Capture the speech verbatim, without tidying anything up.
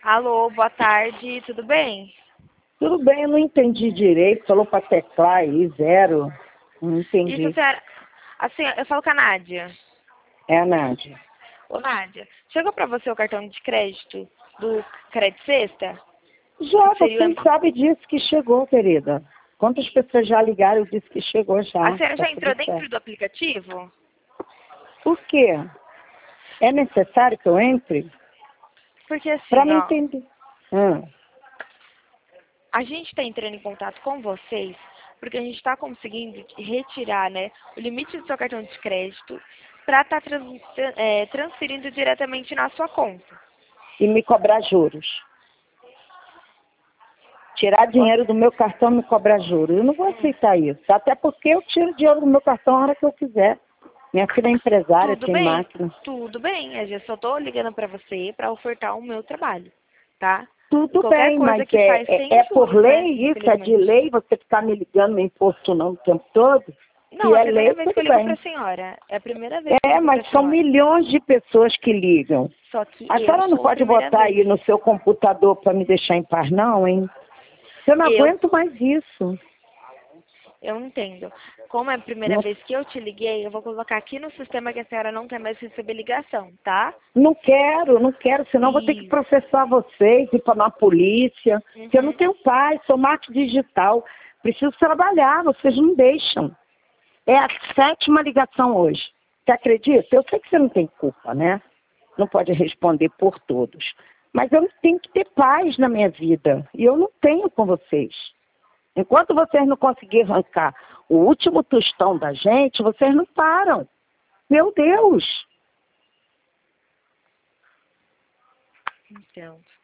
Alô, boa tarde, tudo bem? Tudo bem, eu não entendi direito. Falou para teclar aí, zero. Não Isso, entendi. senhora. Assim, eu falo com a Nádia. É a Nádia. Ô, Nádia, chegou pra você o cartão de crédito do Crédito Sexta? Já, Que seria... você sabe disso que chegou, querida. Quantas pessoas já ligaram e disse que chegou A já. senhora Tá já entrou tudo dentro certo. do aplicativo? Por quê? É necessário que eu entre? Porque Para assim, me ó, entender. Hum. a gente está entrando em contato com vocês porque a gente está conseguindo retirar, né, o limite do seu cartão de crédito para estar transferindo diretamente na sua conta. E me cobrar juros. Tirar dinheiro do meu cartão e me cobrar juros. Eu não vou aceitar isso. Até porque eu tiro dinheiro do meu cartão a hora que eu quiser. Minha filha é empresária, Tudo tem bem, máquina. tudo bem. Eu só tô ligando pra você pra ofertar o meu trabalho, tá? E Tudo qualquer bem, mas coisa que é, faz é, sem é por juros, né? lei isso? É de Infelizmente. lei você ficar me ligando, me importunando o tempo todo? Não, Se é a é primeira lei, vez que eu tudo ligo pra bem. senhora. É a primeira vez que eu É, ligo pra mas são senhora. milhões de pessoas que ligam. Só que A eu senhora não sou a pode primeira botar vez. aí no seu computador para me deixar em paz, não, hein? Eu não Eu, aguento mais isso. eu entendo. Como é a primeira Não, vez que eu te liguei, eu vou colocar aqui no sistema que a senhora não quer mais receber ligação, tá? não quero, não quero, senão eu vou ter que E... processar vocês, ir para uma polícia. Porque eu não Uhum. tenho paz, sou marketing digital. Preciso trabalhar, vocês não deixam. É a sétima ligação hoje. Você acredita? Eu sei que você não tem culpa, né? Não pode responder por todos. Mas eu tenho que ter paz na minha vida. E eu não tenho com vocês. Enquanto vocês não conseguirem arrancar o último tostão da gente, vocês não param. Meu Deus! Entendo.